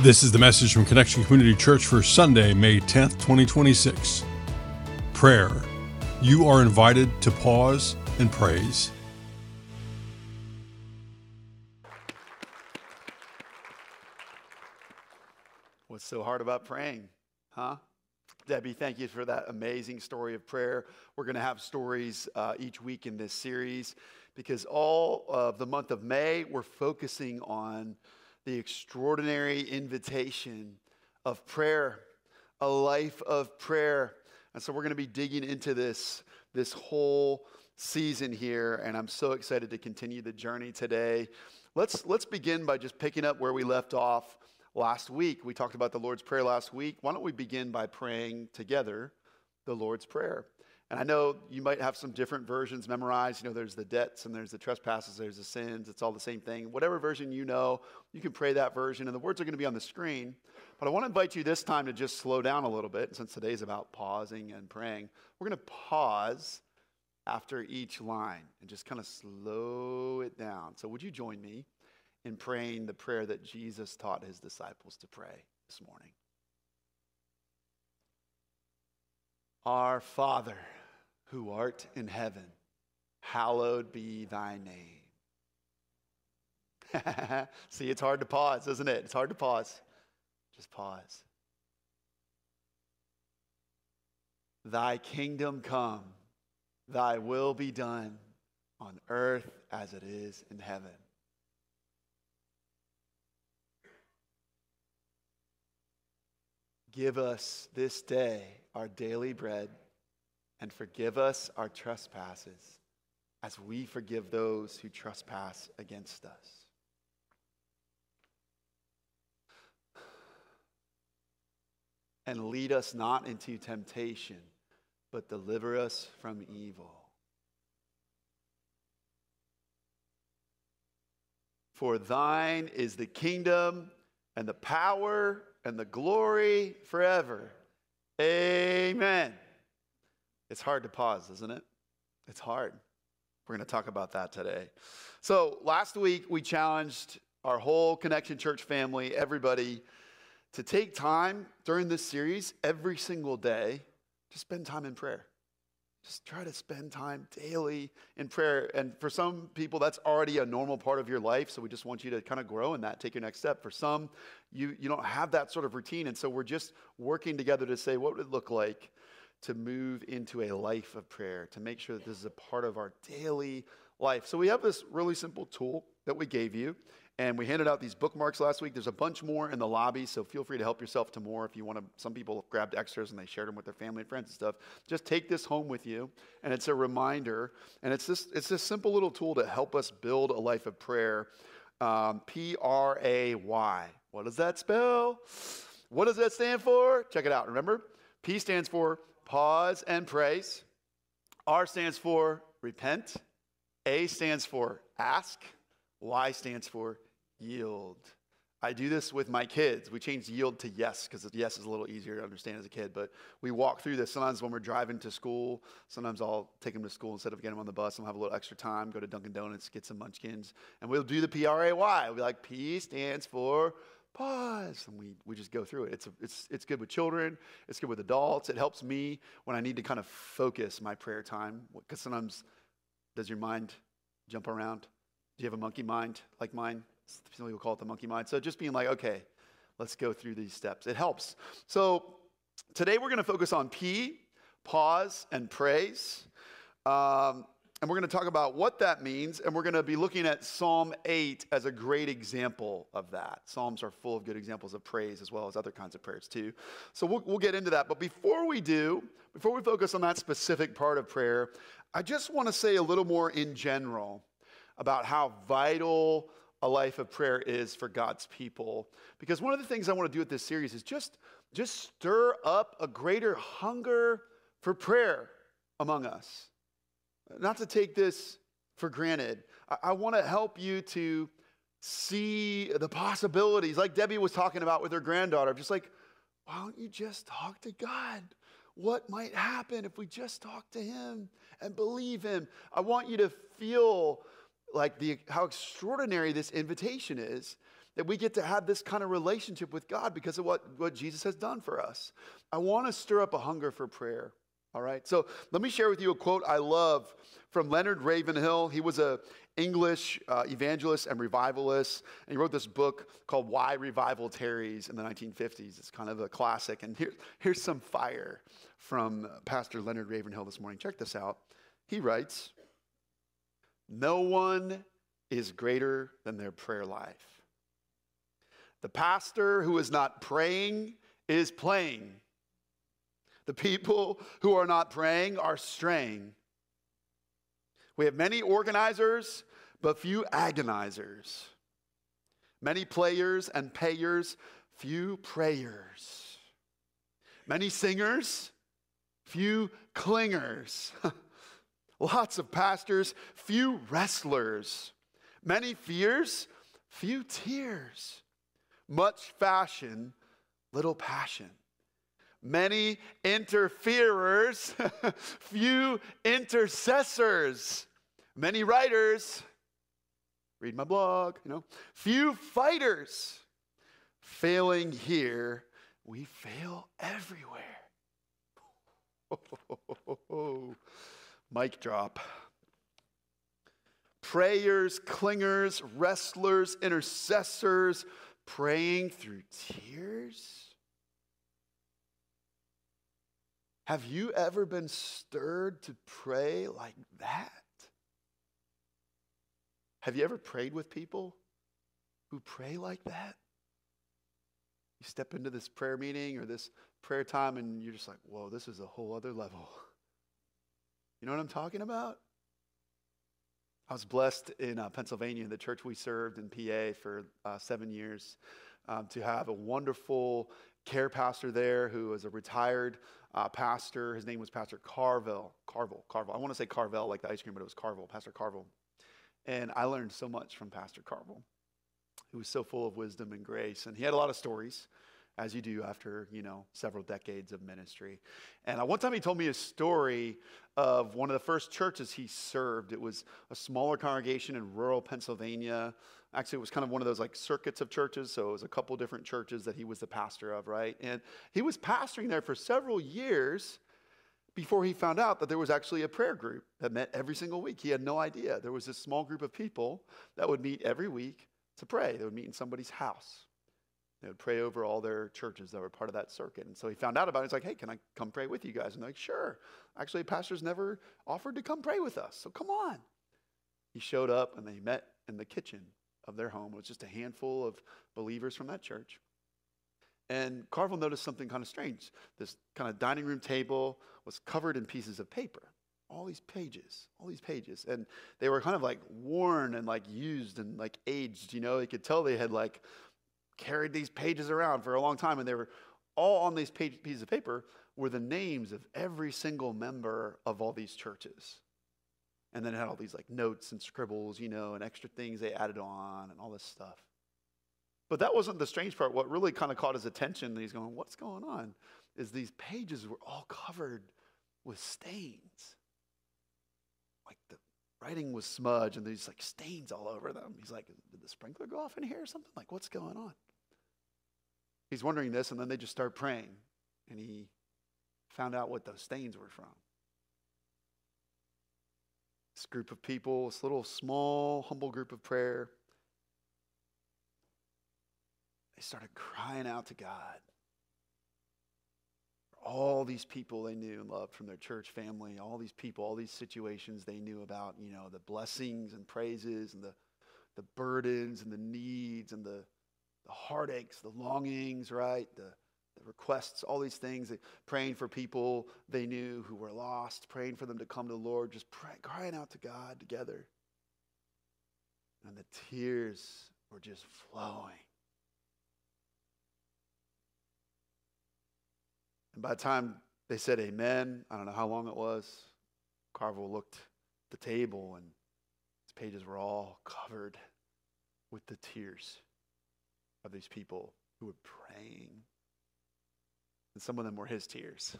This is the message from Connection Community Church for Sunday, May 10th, 2026. Prayer. You are invited to pause and praise. What's so hard about praying, huh? Debbie, thank you for that amazing story of prayer. We're going to have stories each week in this series because all of the month of May, we're focusing on the extraordinary invitation of prayer, a life of prayer. And so we're going to be digging into this whole season here, and I'm so excited to continue the journey today. Let's begin by just picking up where we left off last week. We talked about the Lord's Prayer last week. Why don't we begin by praying together the Lord's Prayer? And I know you might have some different versions memorized. You know, there's the debts and there's the trespasses, there's the sins. It's all the same thing. Whatever version you know, you can pray that version. And the words are going to be on the screen. But I want to invite you this time to just slow down a little bit. Since today's about pausing and praying, we're going to pause after each line and just kind of slow it down. So would you join me in praying the prayer that Jesus taught his disciples to pray this morning? Our Father, who art in heaven, hallowed be thy name. See, it's hard to pause, isn't it? It's hard to pause. Just pause. Thy kingdom come, thy will be done on earth as it is in heaven. Give us this day our daily bread, and forgive us our trespasses, as we forgive those who trespass against us. And lead us not into temptation, but deliver us from evil. For thine is the kingdom and the power and the glory forever. Amen. It's hard to pause, isn't it? It's hard. We're going to talk about that today. So last week, we challenged our whole Connection Church family, everybody, to take time during this series every single day to spend time in prayer. Just try to spend time daily in prayer. And for some people, that's already a normal part of your life. So we just want you to kind of grow in that, take your next step. For some, you don't have that sort of routine. And so we're just working together to say, what would it look like to move into a life of prayer, to make sure that this is a part of our daily life. So we have this really simple tool that we gave you. And we handed out these bookmarks last week. There's a bunch more in the lobby, so feel free to help yourself to more if you want to. Some people grabbed extras and they shared them with their family and friends and stuff. Just take this home with you, and it's a reminder. And it's this simple little tool to help us build a life of prayer. P-R-A-Y. What does that spell? What does that stand for? Check it out. Remember, P stands for pause and praise. R stands for repent. A stands for ask. Y stands for yield. I do this with my kids. We changed yield to yes because yes is a little easier to understand as a kid. But we walk through this sometimes when we're driving to school. Sometimes I'll take them to school instead of getting them on the bus. I'll have a little extra time, go to Dunkin' Donuts, get some munchkins. And we'll do the P-R-A-Y. We'll be like, P stands for pause. And we just go through it. It's good with children. It's good with adults. It helps me when I need to kind of focus my prayer time. Because sometimes, does your mind jump around? Do you have a monkey mind like mine? Some people call it the monkey mind. So just being like, okay, let's go through these steps. It helps. So today we're going to focus on P, pause, and praise. And we're going to talk about what that means. And we're going to be looking at Psalm 8 as a great example of that. Psalms are full of good examples of praise as well as other kinds of prayers too. So we'll get into that. But before we focus on that specific part of prayer, I just want to say a little more in general about how vital a life of prayer is for God's people. Because one of the things I want to do with this series is just stir up a greater hunger for prayer among us. Not to take this for granted. I want to help you to see the possibilities, like Debbie was talking about with her granddaughter. Just like, why don't you just talk to God? What might happen if we just talk to him and believe him? I want you to feel like how extraordinary this invitation is. that we get to have this kind of relationship with God because of what Jesus has done for us. I want to stir up a hunger for prayer. All right, so let me share with you a quote I love from Leonard Ravenhill. He was an English evangelist and revivalist, and he wrote this book called Why Revival Tarries in the 1950s. It's kind of a classic, and here's some fire from Pastor Leonard Ravenhill this morning. Check this out. He writes, "No one is greater than their prayer life. The pastor who is not praying is playing. The people who are not praying are straying. We have many organizers, but few agonizers. Many players and payers, few prayers. Many singers, few clingers. Lots of pastors, few wrestlers. Many fears, few tears. Much fashion, little passion. Many interferers, few intercessors. Many writers, read my blog, few fighters. Failing here, we fail everywhere." Mic drop. Prayers, clingers, wrestlers, intercessors, praying through tears. Have you ever been stirred to pray like that? Have you ever prayed with people who pray like that? You step into this prayer meeting or this prayer time and you're just like, whoa, this is a whole other level. You know what I'm talking about? I was blessed in Pennsylvania, the church we served in PA for 7 years, to have a wonderful care pastor there who was a retired pastor. His name was Pastor Carvel. I want to say Carvel like the ice cream, but it was Carvel, Pastor Carvel. And I learned so much from Pastor Carvel. He was so full of wisdom and grace. And he had a lot of stories, as you do after, several decades of ministry. And one time he told me a story of one of the first churches he served. It was a smaller congregation in rural Pennsylvania. Actually, it was kind of one of those like circuits of churches. So it was a couple different churches that he was the pastor of, right? And he was pastoring there for several years before he found out that there was actually a prayer group that met every single week. He had no idea. There was this small group of people that would meet every week to pray. They would meet in somebody's house. They would pray over all their churches that were part of that circuit. And so he found out about it. He's like, hey, can I come pray with you guys? And they're like, sure. Actually, pastors never offered to come pray with us, so come on. He showed up and they met in the kitchen of their home. It was just a handful of believers from that church. And Carvel noticed something kind of strange. This kind of dining room table was covered in pieces of paper. All these pages. And they were kind of like worn and like used and like aged, You could tell they had like carried these pages around for a long time, and they were all on these pieces of paper were the names of every single member of all these churches. And then it had all these like notes and scribbles, and extra things they added on and all this stuff. But that wasn't the strange part. What really kind of caught his attention, and he's going, what's going on, is these pages were all covered with stains. Like the writing was smudged and there's like stains all over them. He's like, did the sprinkler go off in here or something? Like, what's going on? He's wondering this, and then they just start praying. And he found out what those stains were from. This group of people, this little small, humble group of prayer, they started crying out to God. All these people they knew and loved from their church family, all these people, all these situations they knew about, the blessings and praises and the burdens and the needs and the heartaches, the longings, right? The requests, all these things, praying for people they knew who were lost, praying for them to come to the Lord, just crying out to God together. And the tears were just flowing. And by the time they said amen, I don't know how long it was, Carvel looked at the table and his pages were all covered with the tears of these people who were praying. And some of them were his tears.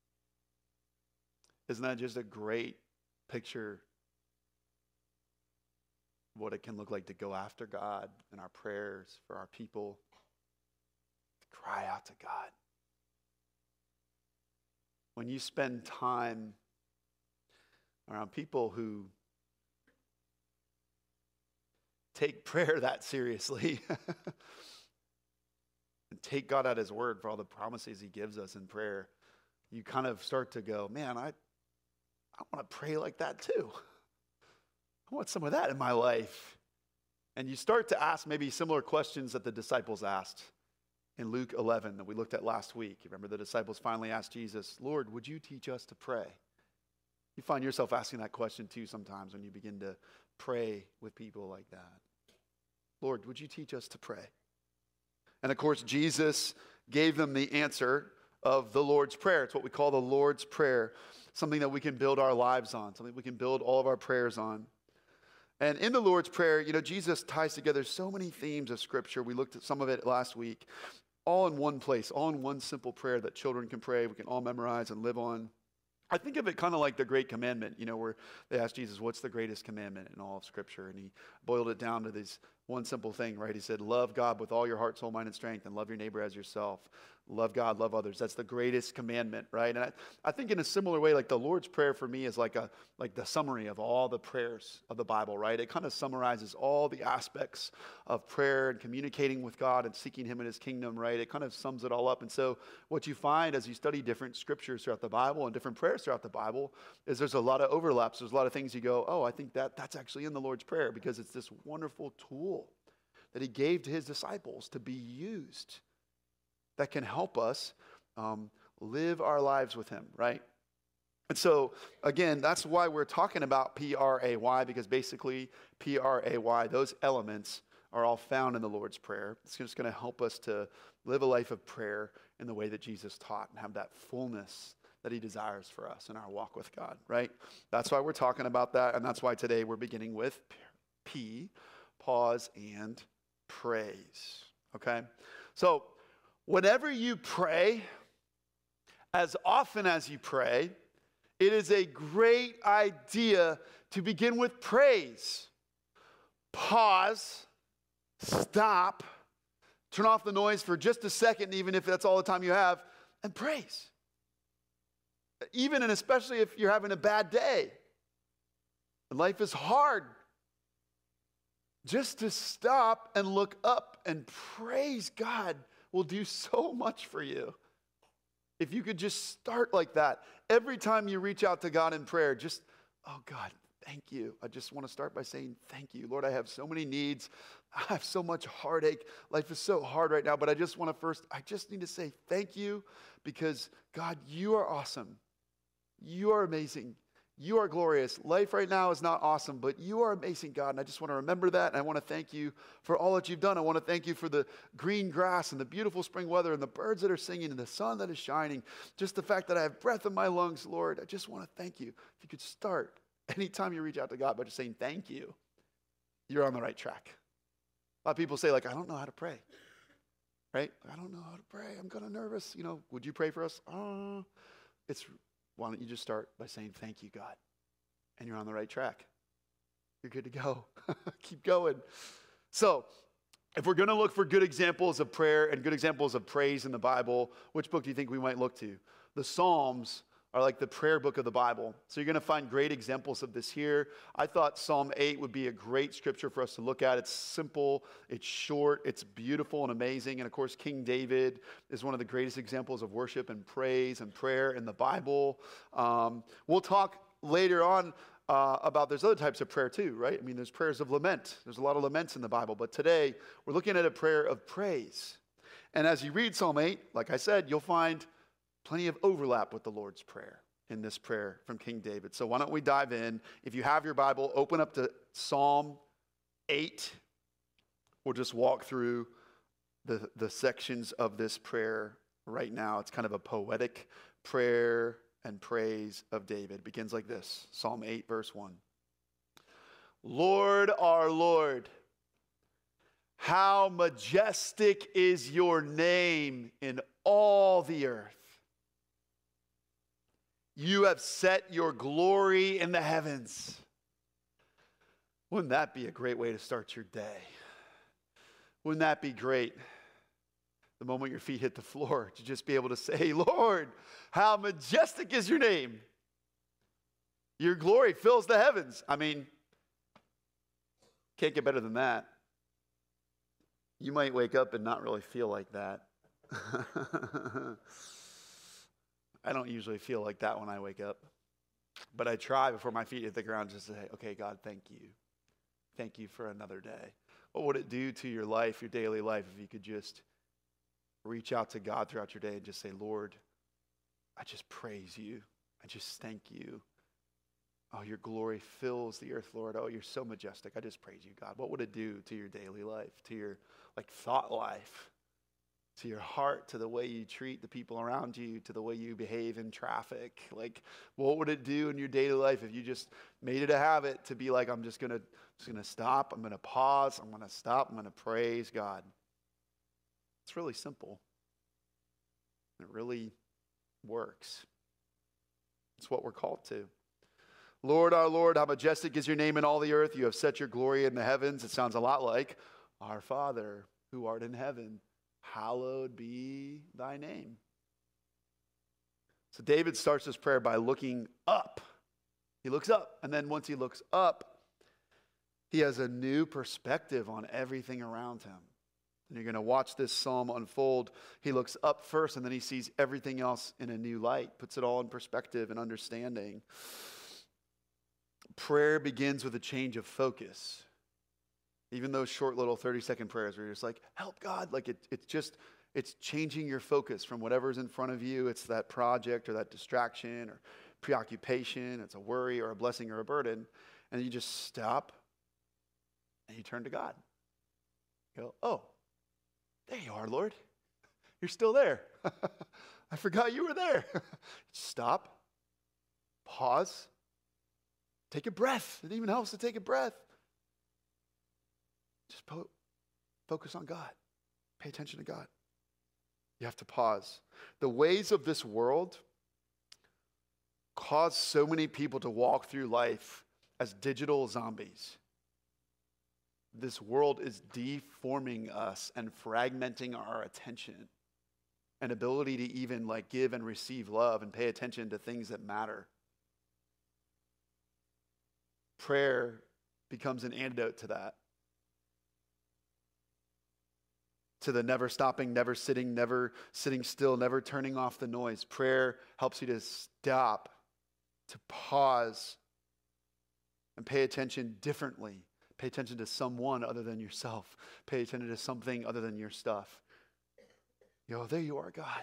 Isn't that just a great picture what it can look like to go after God in our prayers for our people, to cry out to God. When you spend time around people who take prayer that seriously and take God at his word for all the promises he gives us in prayer, you kind of start to go, man, I want to pray like that too. I want some of that in my life. And you start to ask maybe similar questions that the disciples asked in Luke 11 that we looked at last week. You remember the disciples finally asked Jesus, Lord, would you teach us to pray? You find yourself asking that question too sometimes when you begin to pray with people like that. Lord, would you teach us to pray? And of course, Jesus gave them the answer of the Lord's Prayer. It's what we call the Lord's Prayer, something that we can build our lives on, something we can build all of our prayers on. And in the Lord's Prayer, Jesus ties together so many themes of Scripture. We looked at some of it last week, all in one place, all in one simple prayer that children can pray, we can all memorize and live on. I think of it kind of like the Great Commandment, where they asked Jesus, what's the greatest commandment in all of Scripture? And he boiled it down to this one simple thing, right? He said, love God with all your heart, soul, mind, and strength, and love your neighbor as yourself. Love God, love others. That's the greatest commandment, right? And I think in a similar way, like the Lord's Prayer for me is like the summary of all the prayers of the Bible, right? It kind of summarizes all the aspects of prayer and communicating with God and seeking him in his kingdom, right? It kind of sums it all up. And so what you find as you study different scriptures throughout the Bible and different prayers throughout the Bible is there's a lot of overlaps. There's a lot of things you go, oh, I think that's actually in the Lord's Prayer, because it's this wonderful tool that he gave to his disciples to be used that can help us live our lives with him, right? And so, again, that's why we're talking about P-R-A-Y, because basically P-R-A-Y, those elements are all found in the Lord's Prayer. It's just going to help us to live a life of prayer in the way that Jesus taught and have that fullness that he desires for us in our walk with God, right? That's why we're talking about that, and that's why today we're beginning with P, pause and praise, okay? So, whenever you pray, as often as you pray, it is a great idea to begin with praise. Pause, stop, turn off the noise for just a second, even if that's all the time you have, and praise. Even and especially if you're having a bad day and life is hard, just to stop and look up and praise God will do so much for you. If you could just start like that. Every time you reach out to God in prayer, just, oh God, thank you. I just want to start by saying thank you. Lord, I have so many needs. I have so much heartache. Life is so hard right now, but I just need to say thank you, because God, you are awesome. You are amazing. You are glorious. Life right now is not awesome, but you are amazing, God. And I just want to remember that. And I want to thank you for all that you've done. I want to thank you for the green grass and the beautiful spring weather and the birds that are singing and the sun that is shining. Just the fact that I have breath in my lungs, Lord. I just want to thank you. If you could start anytime you reach out to God by just saying thank you, you're on the right track. A lot of people say, I don't know how to pray. Right? I don't know how to pray. I'm kind of nervous. Would you pray for us? Why don't you just start by saying, thank you, God? And you're on the right track. You're good to go. Keep going. So, if we're going to look for good examples of prayer and good examples of praise in the Bible, which book do you think we might look to? The Psalms are like the prayer book of the Bible. So you're going to find great examples of this here. I thought Psalm 8 would be a great scripture for us to look at. It's simple, it's short, it's beautiful and amazing. And of course, King David is one of the greatest examples of worship and praise and prayer in the Bible. We'll talk later on about there's other types of prayer too, right? I mean, there's prayers of lament. There's a lot of laments in the Bible. But today, we're looking at a prayer of praise. And as you read Psalm 8, like I said, you'll find plenty of overlap with the Lord's Prayer in this prayer from King David. So why don't we dive in? If you have your Bible, open up to Psalm 8. We'll just walk through the sections of this prayer right now. It's kind of a poetic prayer and praise of David. It begins like this, Psalm 8, verse 1. Lord, our Lord, how majestic is your name in all the earth. You have set your glory in the heavens. Wouldn't that be a great way to start your day? Wouldn't that be great? The moment your feet hit the floor, to just be able to say, Lord, how majestic is your name. Your glory fills the heavens. I mean, can't get better than that. You might wake up and not really feel like that. I don't usually feel like that when I wake up. But I try before my feet hit the ground just to say, okay, God, thank you. Thank you for another day. What would it do to your life, your daily life, if you could just reach out to God throughout your day and just say, Lord, I just praise you. I just thank you. Oh, your glory fills the earth, Lord. Oh, you're so majestic. I just praise you, God. What would it do to your daily life, to your thought life, to your heart, to the way you treat the people around you, to the way you behave in traffic? What would it do in your daily life if you just made it a habit to be like, I'm just gonna stop, I'm gonna pause, I'm gonna stop, I'm gonna praise God. It's really simple. It really works. It's what we're called to. Lord, our Lord, how majestic is your name in all the earth. You have set your glory in the heavens. It sounds a lot like our Father who art in heaven. Hallowed be thy name. So David starts this prayer by looking up. He looks up, and then once he looks up, he has a new perspective on everything around him. And you're going to watch this psalm unfold. He looks up first, and then he sees everything else in a new light, puts it all in perspective and understanding. Prayer begins with a change of focus. Even those short little 30-second prayers where you're just like, help God. It's changing your focus from whatever's in front of you. It's that project or that distraction or preoccupation. It's a worry or a blessing or a burden. And you just stop and you turn to God. You go, oh, there you are, Lord. You're still there. I forgot you were there. Stop. Pause. Take a breath. It even helps to take a breath. Just focus on God. Pay attention to God. You have to pause. The ways of this world cause so many people to walk through life as digital zombies. This world is deforming us and fragmenting our attention and ability to even give and receive love and pay attention to things that matter. Prayer becomes an antidote to that. To the never stopping, never sitting still, never turning off the noise. Prayer helps you to stop, to pause, and pay attention differently. Pay attention to someone other than yourself. Pay attention to something other than your stuff. There you are, God.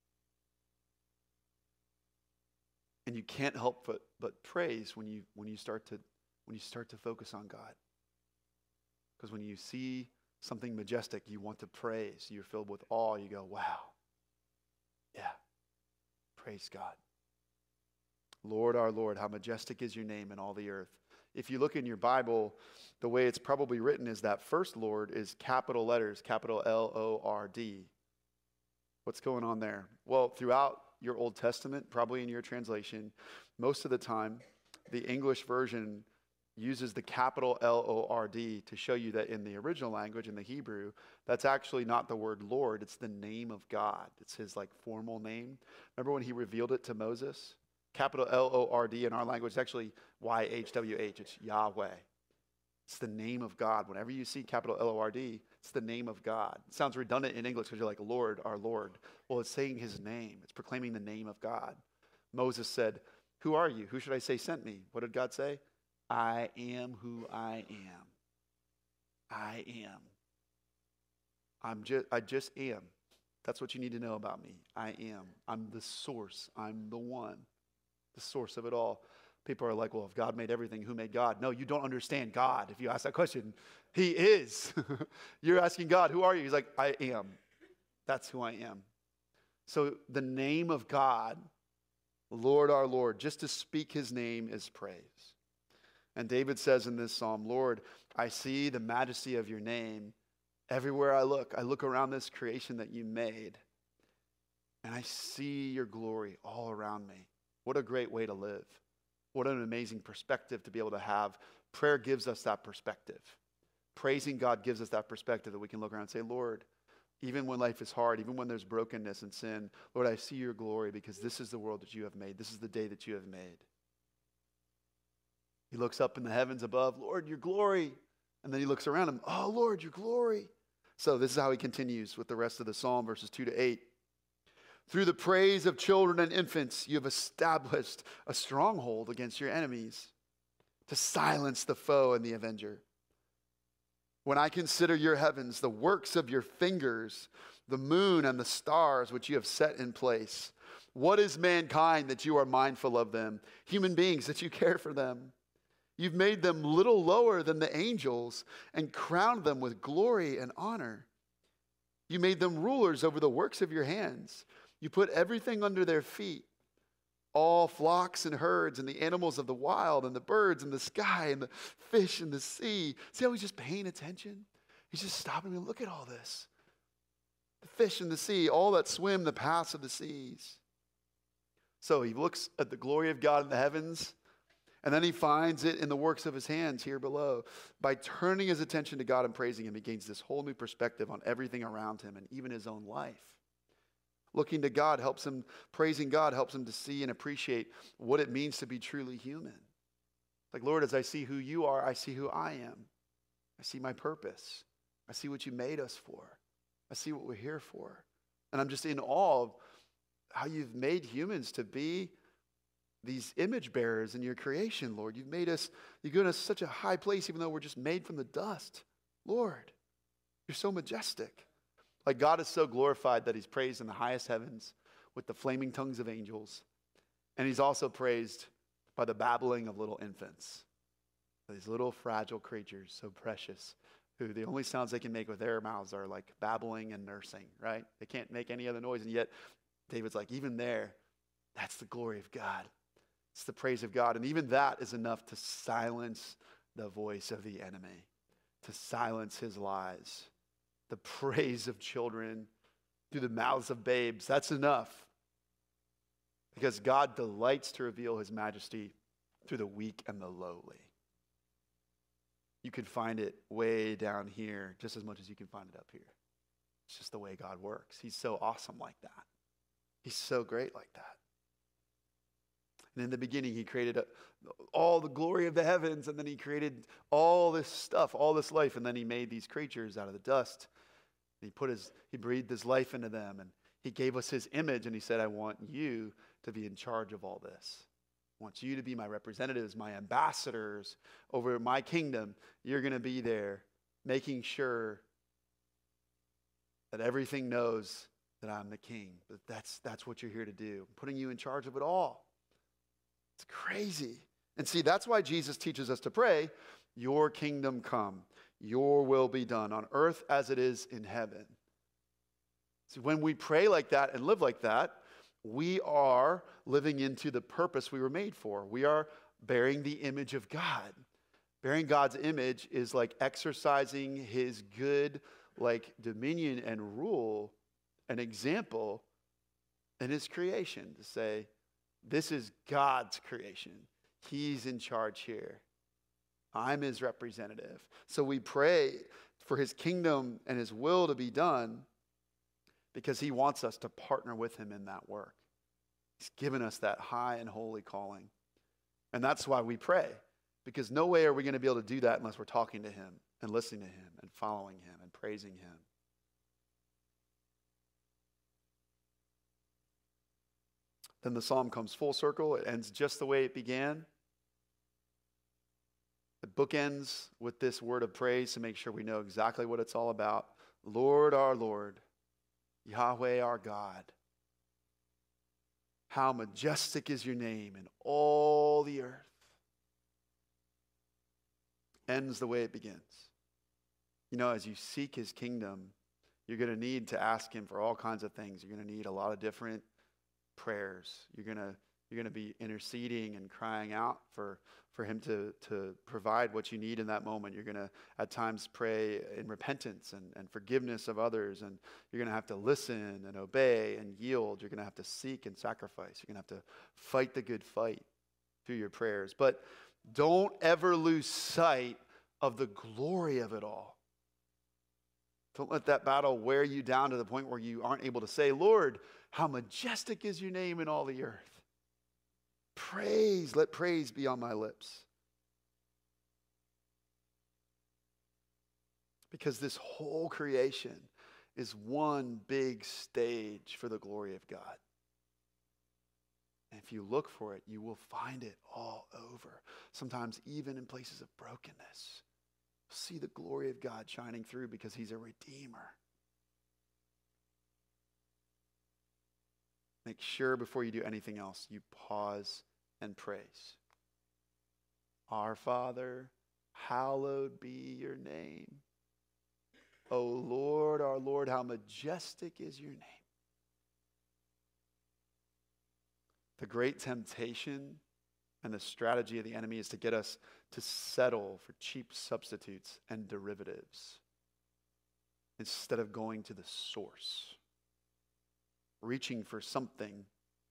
And you can't help but praise when you start to focus on God. Because when you see something majestic, you want to praise. You're filled with awe. You go, wow. Yeah. Praise God. Lord, our Lord, how majestic is your name in all the earth. If you look in your Bible, the way it's probably written is that first Lord is capital letters, capital L-O-R-D. What's going on there? Well, throughout your Old Testament, probably in your translation, most of the time, the English version uses the capital L-O-R-D to show you that in the original language, in the Hebrew, that's actually not the word Lord, it's the name of God. It's his formal name. Remember when he revealed it to Moses? Capital L-O-R-D in our language is actually Y-H-W-H. It's Yahweh. It's the name of God. Whenever you see capital L-O-R-D, it's the name of God. It sounds redundant in English because you're like, Lord, our Lord. Well, it's saying his name. It's proclaiming the name of God. Moses said, who are you? Who should I say sent me? What did God say? I am who I am. I am. I just am. That's what you need to know about me. I am. I'm the source. I'm the one. The source of it all. People are like, well, if God made everything, who made God? No, you don't understand God. If you ask that question, he is. You're asking God, who are you? He's like, I am. That's who I am. So the name of God, Lord our Lord, just to speak his name is praise. And David says in this psalm, Lord, I see the majesty of your name everywhere I look. I look around this creation that you made, and I see your glory all around me. What a great way to live. What an amazing perspective to be able to have Prayer gives us that perspective. Praising God gives us that perspective that we can look around and say, Lord, even when life is hard, even when there's brokenness and sin, Lord, I see your glory because this is the world that you have made. This is the day that you have made. He looks up in the heavens above, Lord, your glory. And then he looks around him, oh, Lord, your glory. So this is how he continues with the rest of the psalm, verses 2 to 8. Through the praise of children and infants, you have established a stronghold against your enemies to silence the foe and the avenger. When I consider your heavens, the works of your fingers, the moon and the stars which you have set in place, what is mankind that you are mindful of them? Human beings that you care for them. You've made them little lower than the angels and crowned them with glory and honor. You made them rulers over the works of your hands. You put everything under their feet, all flocks and herds and the animals of the wild and the birds in the sky and the fish in the sea. See how he's just paying attention? He's just stopping and look at all this. The fish in the sea, all that swim the paths of the seas. So he looks at the glory of God in the heavens, and then he finds it in the works of his hands here below. By turning his attention to God and praising him, he gains this whole new perspective on everything around him and even his own life. Looking to God helps him, praising God helps him to see and appreciate what it means to be truly human. Like, Lord, as I see who you are, I see who I am. I see my purpose. I see what you made us for. I see what we're here for. And I'm just in awe of how you've made humans to be these image bearers in your creation, Lord. You've given us such a high place, even though we're just made from the dust. Lord, you're so majestic. Like, God is so glorified that he's praised in the highest heavens with the flaming tongues of angels. And he's also praised by the babbling of little infants. These little fragile creatures, so precious, who the only sounds they can make with their mouths are like babbling and nursing, right? They can't make any other noise. And yet David's like, even there, that's the glory of God. It's the praise of God. And even that is enough to silence the voice of the enemy, to silence his lies. The praise of children through the mouths of babes, that's enough. Because God delights to reveal his majesty through the weak and the lowly. You can find it way down here just as much as you can find it up here. It's just the way God works. He's so awesome like that. He's so great like that. And in the beginning, he created all the glory of the heavens, and then he created all this stuff, all this life, and then he made these creatures out of the dust. And he breathed his life into them, and he gave us his image, and he said, I want you to be in charge of all this. I want you to be my representatives, my ambassadors over my kingdom. You're going to be there making sure that everything knows that I'm the king. But that's what you're here to do. I'm putting you in charge of it all. It's crazy. And see, that's why Jesus teaches us to pray, your kingdom come, your will be done on earth as it is in heaven. See, when we pray like that and live like that, we are living into the purpose we were made for. We are bearing the image of God. Bearing God's image is like exercising his good, like dominion and rule, an example in his creation to say, this is God's creation. He's in charge here. I'm his representative. So we pray for his kingdom and his will to be done because he wants us to partner with him in that work. He's given us that high and holy calling. And that's why we pray, because no way are we going to be able to do that unless we're talking to him and listening to him and following him and praising him. Then the psalm comes full circle. It ends just the way it began. The book ends with this word of praise to make sure we know exactly what it's all about. Lord, our Lord, Yahweh, our God. How majestic is your name in all the earth. Ends the way it begins. You know, as you seek his kingdom, you're going to need to ask him for all kinds of things. You're going to need a lot of different prayers. You're going to be interceding and crying out for him to provide what you need in that moment. You're going to at times pray in repentance and forgiveness of others, and you're going to have to listen and obey and yield. You're going to have to seek and sacrifice. You're going to have to fight the good fight through your prayers. But Don't ever lose sight of the glory of it all. Don't let that battle wear you down to the point where you aren't able to say, Lord, how majestic is your name in all the earth. Praise, let praise be on my lips. Because this whole creation is one big stage for the glory of God. And if you look for it, you will find it all over. Sometimes even in places of brokenness. See the glory of God shining through because he's a redeemer. Make sure before you do anything else, you pause and praise. Our Father, hallowed be your name. O Lord, our Lord, how majestic is your name. The great temptation and the strategy of the enemy is to get us to settle for cheap substitutes and derivatives instead of going to the source, reaching for something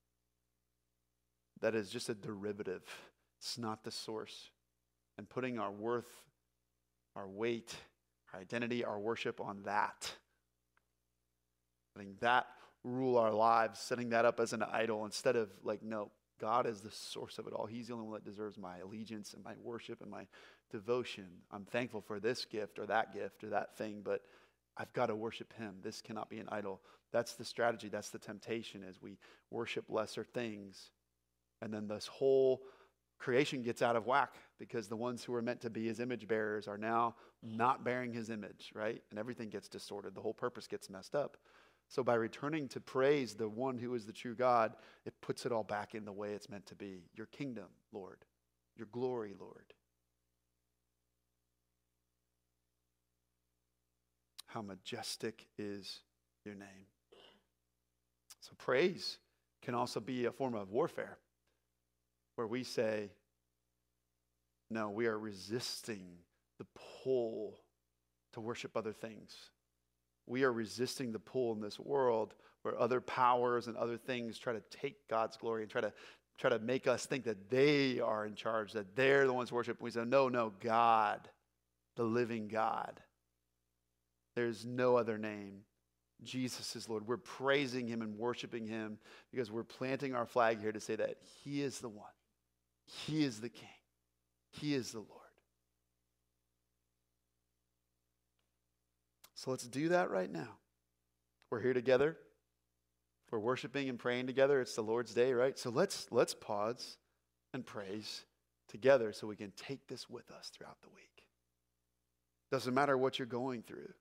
that is just a derivative. It's not the source. And putting our worth, our weight, our identity, our worship on that. Letting that rule our lives, setting that up as an idol instead of like, no, God is the source of it all. He's the only one that deserves my allegiance and my worship and my devotion. I'm thankful for this gift or that thing, but I've got to worship him. This cannot be an idol. That's the strategy. That's the temptation, is we worship lesser things. And then this whole creation gets out of whack because the ones who are meant to be his image bearers are now not bearing his image, right? And everything gets distorted. The whole purpose gets messed up. So by returning to praise the one who is the true God, it puts it all back in the way it's meant to be. Your kingdom, Lord. Your glory, Lord. How majestic is your name. So praise can also be a form of warfare where we say, no, we are resisting the pull to worship other things. We are resisting the pull in this world where other powers and other things try to take God's glory and try to make us think that they are in charge, that they're the ones who worship. We say, no, God, the living God. There's no other name. Jesus is Lord. We're praising him and worshiping him because we're planting our flag here to say that he is the one. He is the King. He is the Lord. So let's do that right now. We're here together. We're worshiping and praying together. It's the Lord's day, right? So let's pause and praise together so we can take this with us throughout the week. Doesn't matter what you're going through.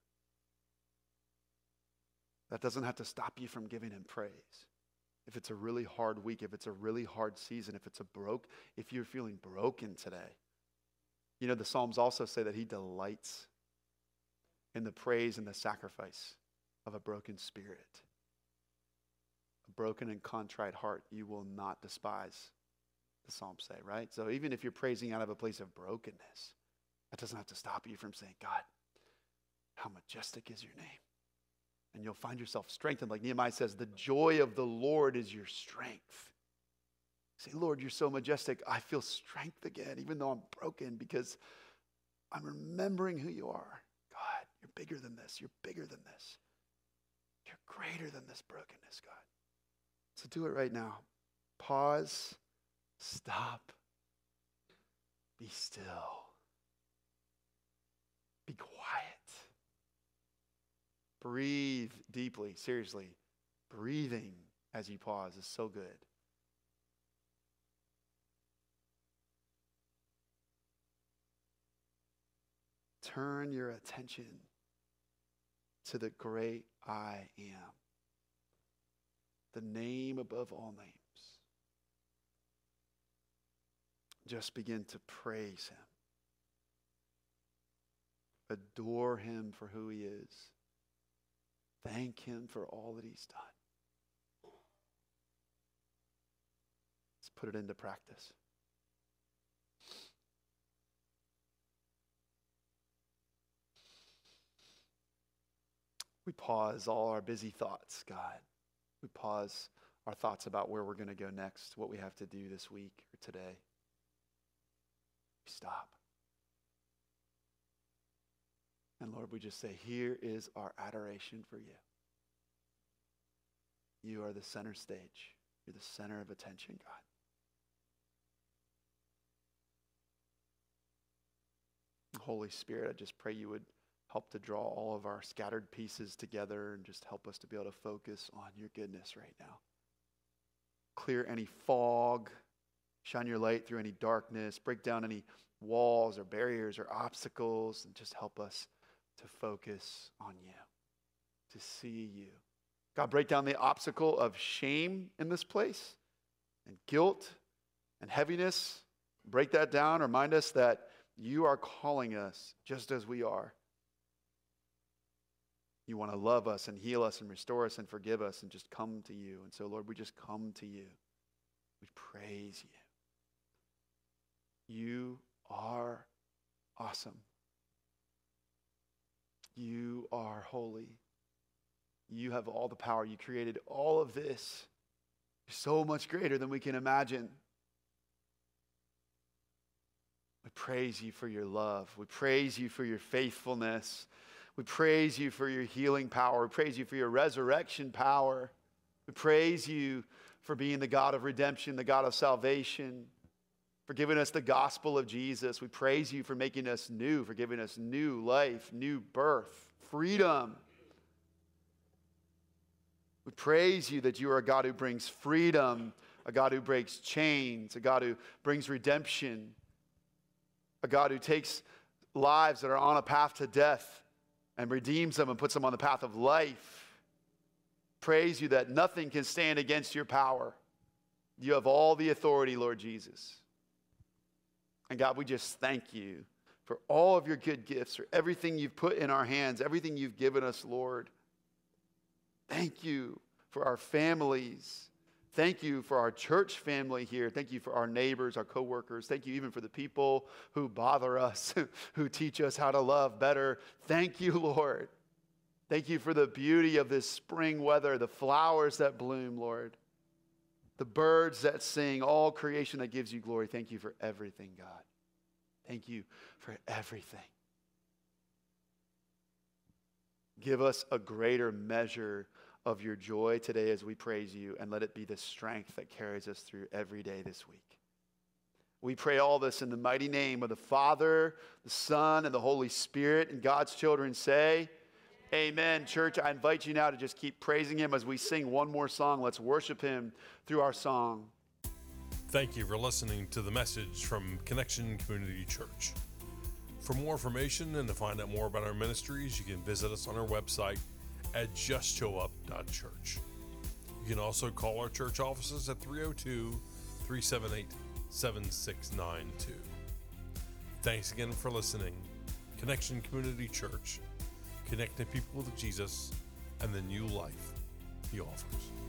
That doesn't have to stop you from giving him praise. If it's a really hard week, if it's a really hard season, if you're feeling broken today. You know, the Psalms also say that he delights in the praise and the sacrifice of a broken spirit. A broken and contrite heart you will not despise, the Psalms say, right? So even if you're praising out of a place of brokenness, that doesn't have to stop you from saying, God, how majestic is your name. And you'll find yourself strengthened. Like Nehemiah says, the joy of the Lord is your strength. Say, Lord, you're so majestic. I feel strength again, even though I'm broken, because I'm remembering who you are. God, you're bigger than this. You're bigger than this. You're greater than this brokenness, God. So do it right now. Pause. Stop. Be still. Be quiet. Breathe deeply. Seriously, breathing as you pause is so good. Turn your attention to the great I am, the name above all names. Just begin to praise him. Adore him for who he is. Thank him for all that he's done. Let's put it into practice. We pause all our busy thoughts, God. We pause our thoughts about where we're going to go next, what we have to do this week or today. we stop. And Lord, we just say, here is our adoration for you. You are the center stage. You're the center of attention, God. Holy Spirit, I just pray you would help to draw all of our scattered pieces together and just help us to be able to focus on your goodness right now. Clear any fog, shine your light through any darkness, break down any walls or barriers or obstacles, and just help us to focus on you, to see you. God, break down the obstacle of shame in this place and guilt and heaviness. Break that down. Remind us that you are calling us just as we are. You want to love us and heal us and restore us and forgive us and just come to you. And so, Lord, we just come to you. We praise you. You are awesome. You are holy. You have all the power. You created all of this. You're so much greater than we can imagine. We praise you for your love. We praise you for your faithfulness. We praise you for your healing power. We praise you for your resurrection power. We praise you for being the God of redemption, the God of salvation, for giving us the gospel of Jesus. We praise you for making us new, for giving us new life, new birth, freedom. We praise you that you are a God who brings freedom, a God who breaks chains, a God who brings redemption, a God who takes lives that are on a path to death and redeems them and puts them on the path of life. Praise you that nothing can stand against your power. You have all the authority, Lord Jesus. And God, we just thank you for all of your good gifts, for everything you've put in our hands, everything you've given us, Lord. Thank you for our families. Thank you for our church family here. Thank you for our neighbors, our coworkers. Thank you even for the people who bother us, who teach us how to love better. Thank you, Lord. Thank you for the beauty of this spring weather, the flowers that bloom, Lord, the birds that sing, all creation that gives you glory. Thank you for everything, God. Thank you for everything. Give us a greater measure of your joy today as we praise you, and let it be the strength that carries us through every day this week. We pray all this in the mighty name of the Father, the Son, and the Holy Spirit, and God's children say, amen. Church, I invite you now to just keep praising him as we sing one more song. Let's worship him through our song. Thank you for listening to the message from Connection Community Church. For more information and to find out more about our ministries, you can visit us on our website at justshowup.church. You can also call our church offices at 302-378-7692. Thanks again for listening. Connection Community Church, connecting people with Jesus and the new life he offers.